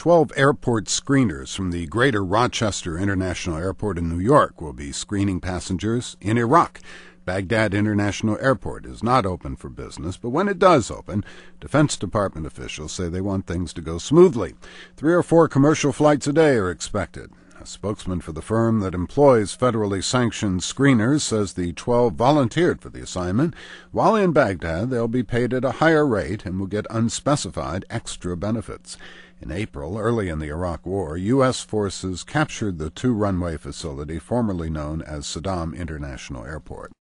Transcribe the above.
12 airport screeners from the Greater Rochester International Airport in New York will be screening passengers in Iraq. Baghdad International Airport is not open for business, but when it does open, Defense Department officials say they want things to go smoothly. 3 or 4 commercial flights a day are expected. A spokesman for the firm that employs federally sanctioned screeners says the 12 volunteered for the assignment. While in Baghdad, they'll be paid at a higher rate and will get unspecified extra benefits. In April, early in the Iraq War, U.S. forces captured the 2-runway facility formerly known as Saddam International Airport.